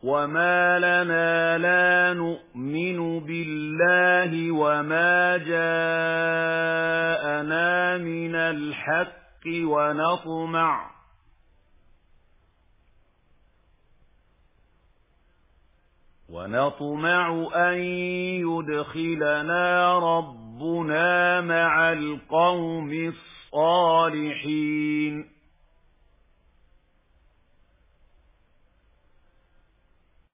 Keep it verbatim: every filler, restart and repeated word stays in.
وَمَا لَنَا لَا نُؤْمِنُ بِاللَّهِ وَمَا جَاءَنَا مِنَ الْحَقِّ وَنَطْمَعُ وَنَطْمَعُ أَن يُدْخِلَنَا رَبُّنَا مَعَ الْقَوْمِ الصَّالِحِينَ